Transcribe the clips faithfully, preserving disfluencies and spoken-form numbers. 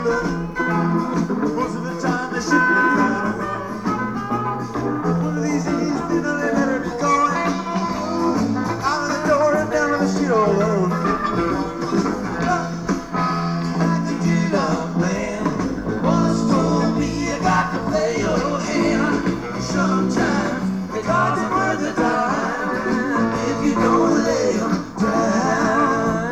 together. Most of the time they should be flying away. One of these days, they know they better be going out of the door and down to the street all alone. Like the dealer man once told me, you got to play your hand. Sometimes the cards are worth the time if you don't lay them down.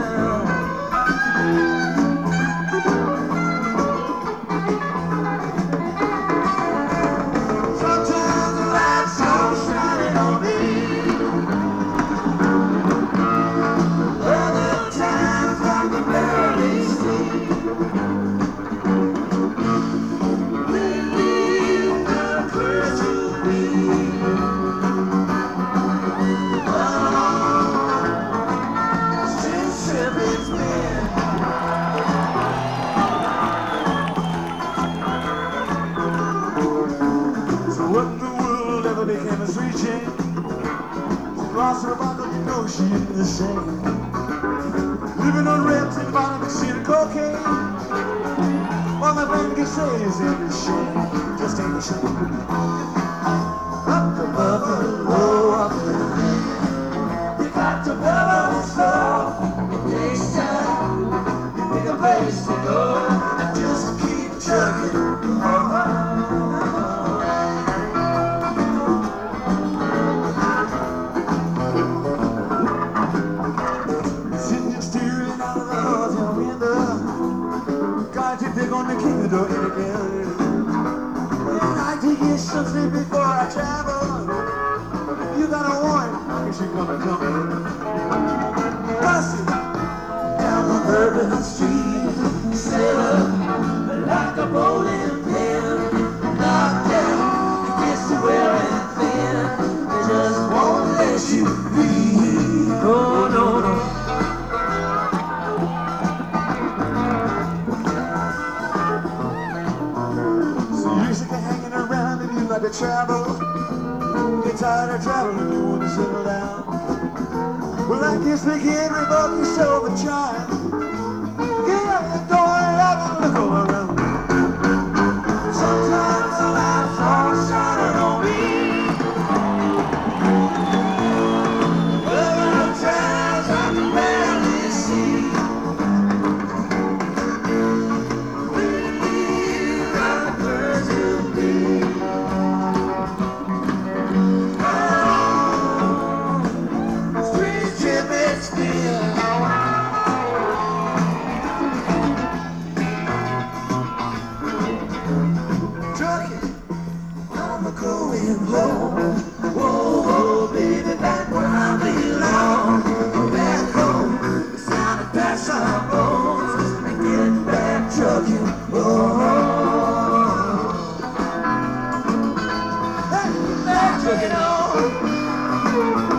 What in the world ever became a sweet chain? She lost her bottle, you know she ain't the same. Living on rent and bottom of sheet of cocaine. All my friend can say is ain't a shame, just ain't a shame. Up above the low, up the lane. You got to bellow slow. It takes time, you pick a place to go and just keep chugging. They're gonna keep the door in again. And I take it some sleep before I travel. If you got a warrant, you should come and tell me. Bust it down the urban street, set up like a bowling pin. Knock down, it gets to wearing thin. They just won't let you be. Oh no no. To travel, get tired of traveling, you want to settle down. Well, I guess they can't revoke yourself a child. Get out the door and have a look all around. Sometimes the lights are shining on me. Other times I can barely see. We're not birds to be. Going home, whoa, whoa, baby, back where I belong. Back home, the sound of past our bones, and getting back trucking, oh. Hey, back trucking on.